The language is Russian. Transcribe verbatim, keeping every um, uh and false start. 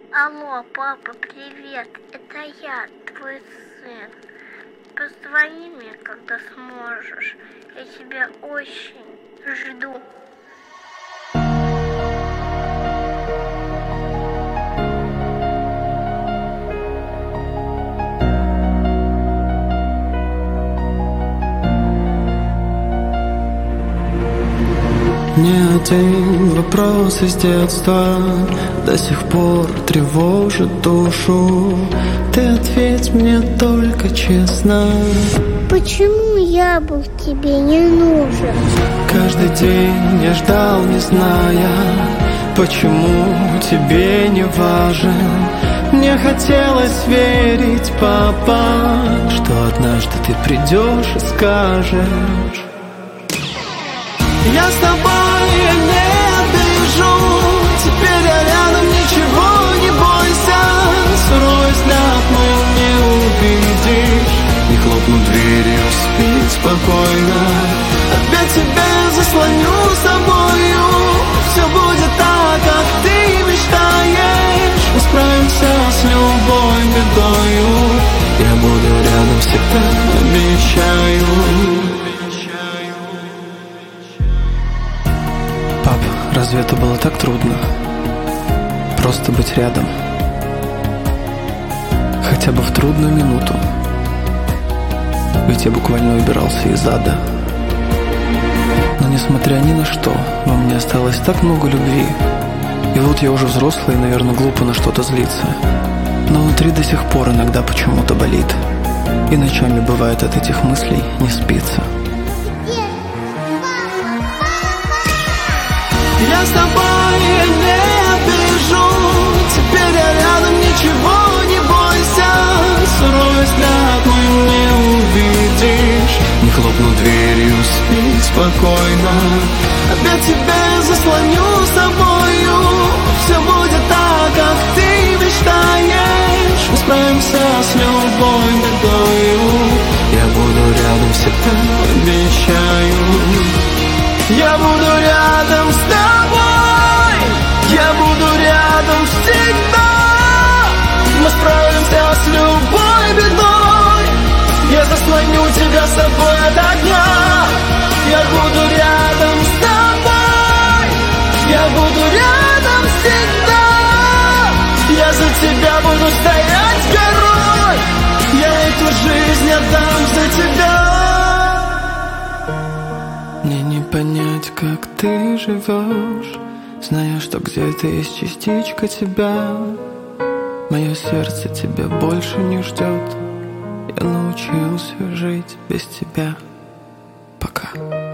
Алло, папа, привет, это я, твой сын. Позвони мне, когда сможешь. Я тебя очень жду. Ни один вопрос из детства до сих пор тревожит душу. Ты ответь мне только честно. Почему я был тебе не нужен? Каждый день я ждал, не зная, почему тебе не важен. Мне хотелось верить, папа, что однажды ты придешь и скажешь: я с тобой не обижу, теперь я рядом, ничего не бойся. Суровый взгляд мой не увидишь, не хлопну дверью, спи спокойно. Опять тебя заслоню собою, все будет так, как ты мечтаешь. Мы справимся с любой бедою, я буду рядом всегда, обещаю. Разве это было так трудно? Просто быть рядом. Хотя бы в трудную минуту. Ведь я буквально убирался из ада. Но несмотря ни на что, во мне осталось так много любви. И вот я уже взрослый, и, наверное, глупо на что-то злиться. Но внутри до сих пор иногда почему-то болит. И ночами бывает от этих мыслей не спится. Я с тобой не обижу, теперь я рядом, ничего не бойся. Суровый взгляд мой не увидишь, не хлопну дверью, спи спокойно. Опять тебя заслоню собою, все будет так, как ты мечтаешь. Мы справимся с любой бедою, я буду рядом всегда, обещаю. Я буду рядом с тобой, я буду рядом всегда. Мы справимся с любой бедой, я заслоню тебя собой от огня. Я буду рядом с тобой, я буду рядом всегда. Я за тебя буду стоять горой, я эту жизнь отдам за тебя. Мне не понять, как ты живешь, зная, что где-то есть частичка тебя. Мое сердце тебя больше не ждет, я научился жить без тебя. Пока.